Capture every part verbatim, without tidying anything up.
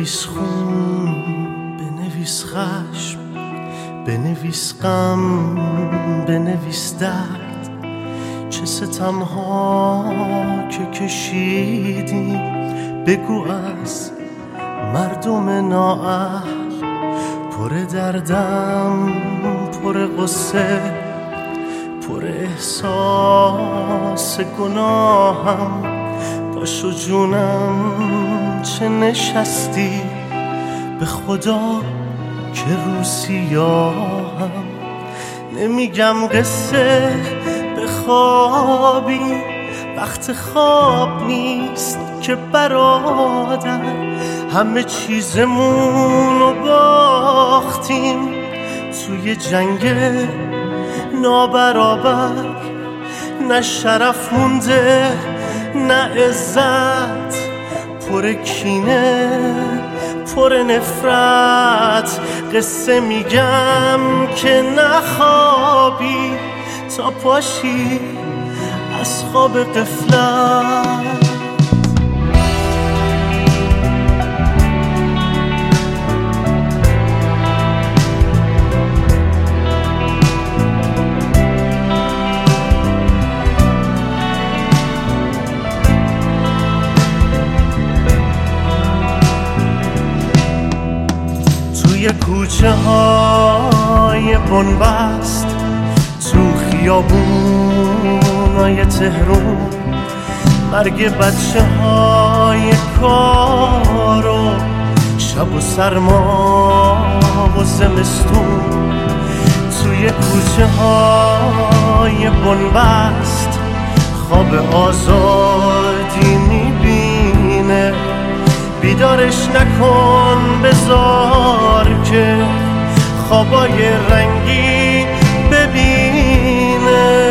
بنویس خون، بنویس خشم، بنویس غم، بنویس درد. چه ستمها که کشیدی بگو از مردم نااهل. پر دردم، پر غصه، پر احساس گناهم. پاشو جونم چه نشستی، به خدا که رو سیاهم. نمیگم قصه بخوابی، وقت خواب نیست که برادر. همه چیزمون رو باختیم توی جنگ نابرابر. نه شرف مونده نه عزت، پر کینه پر نفرت. قصه میگم که نخوابی تا پاشی از خواب غفلت. توی کوچه های بنبست، تو خیابونای تهرون، مرگ بچه های کارو، شب و سرما و زمستون. توی کوچه های بنبست خواب آزادی میبینه. بیدارش نکن، بذار که خوابای رنگی ببینه.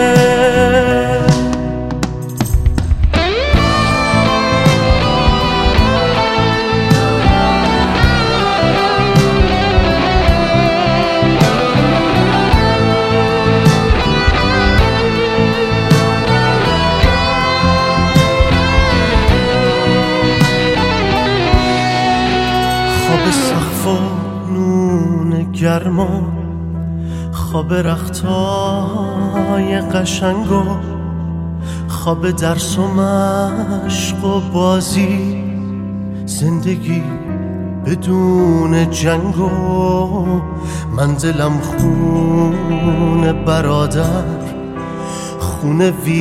خواب سقف و نون گرما، خواب رختای قشنگو، خواب درس و مشق و بازی. زندگی بدون جنگو، من دلم خون برادر، خون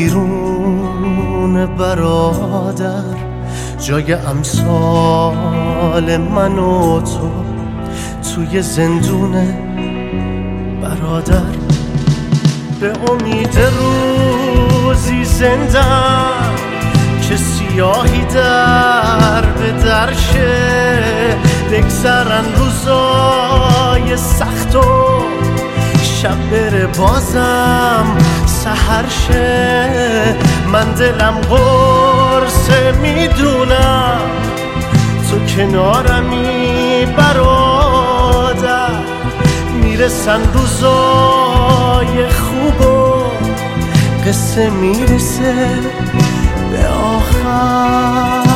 ویرون برادر. جای امثال من و تو توی زندونه برادر. به امید روزی زندم که سیاهی در به درشه. بگذرن روزای سخت و شب بره بازم سحر شه. من دلم قرصه میدونم تو کنارمی برادر. میرسن روزای خوب و قصه میرسه به آخر.